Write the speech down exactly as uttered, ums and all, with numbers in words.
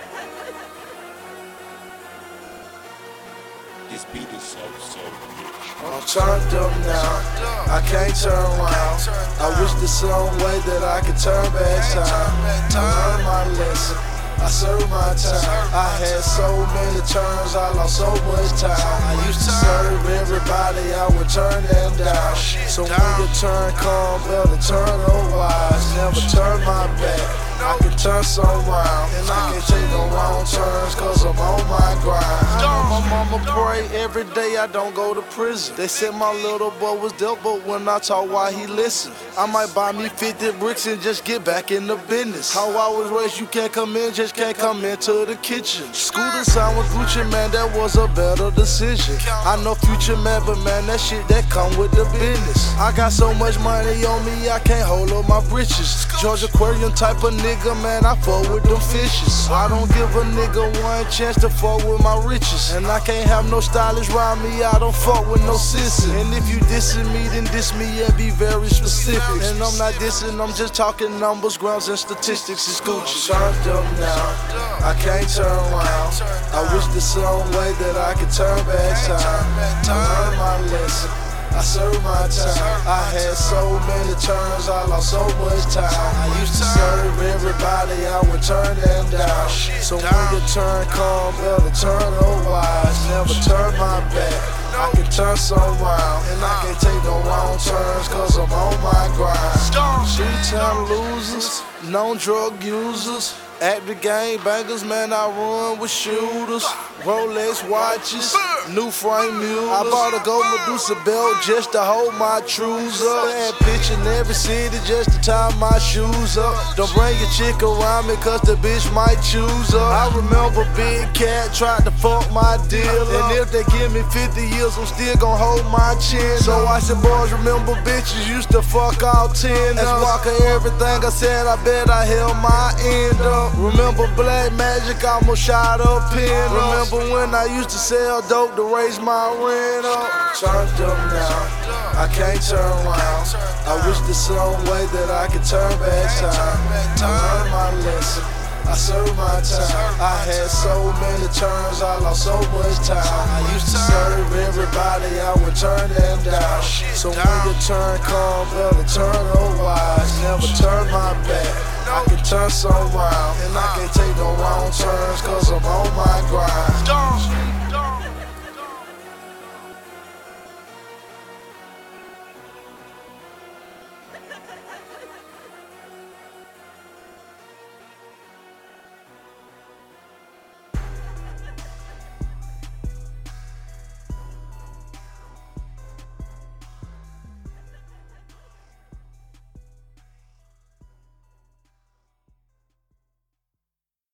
This beat is so, so rich. I'm turned up now, I can't turn around. I wish there's some way that I could turn back time. I learned my lesson, I served my time. I had so many turns, I lost so much time. I used to serve everybody, I would turn them down. So when your turn come, better turn on wise. Never turn my back, I can turn some round. And I can't take no wrong turns, cause I'm on my grind. My mama pray every day I don't go to prison. They said my little boy was dealt, but when I talk, why he listen? I might buy me fifty bricks and just get back in the business. How I was raised, you can't come in, just can't come into the kitchen. Scooter sign with Gucci, man, that was a better decision. I know Future man, but man, that shit that come with the business. I got so much money on me, I can't hold up my britches. George Aquarium type of nigga, man, I fuck with them fishes. I don't give a nigga one chance to fuck with my riches. And I can't have no stylish around me, I don't fuck with no sissy. And if you dissing me, then diss me and be very specific. And I'm not dissing, I'm just talking numbers, grams, and statistics. It's Gucci. I'm turned up now, I can't turn around. I wish there's some way that I could turn back time. I learned my lesson, I served my time. I had so many turns, I lost so much time. I used to serve everybody, I would turn them down. So when your turn come, better turn on wise. Never turn my back, I can turn some round. And I can't take no wrong turns, cause I'm on my grind. Two-time losers, known drug users. Active gang bangers, man, I run with shooters. Rolex watches, new frame mules. I bought a gold Medusa belt just to hold my trues up. Had bitch in every city just to tie my shoes up. Don't bring your chick around me cause the bitch might choose up. I remember Big Cat tried to fuck my deal up. And if they give me fifty years, I'm still gon' hold my chin. So I said, boys, remember bitches used to fuck all ten. That's Walker, everything I said, I bet I held my end up. Remember Black Magic, almost shot up pin. Remember when I used to sell dope to raise my rent up. Turned up now, I can't turn around. I wish there's some way that I could turn back time. I learned my lesson, I served my time. I had so many turns, I lost so much time. I used to serve everybody, I would turn them down. So when your turn come, better turn on wise. Never turn my back, I can turn some round. And I can't take no wrong turns, cause I'm on my grind.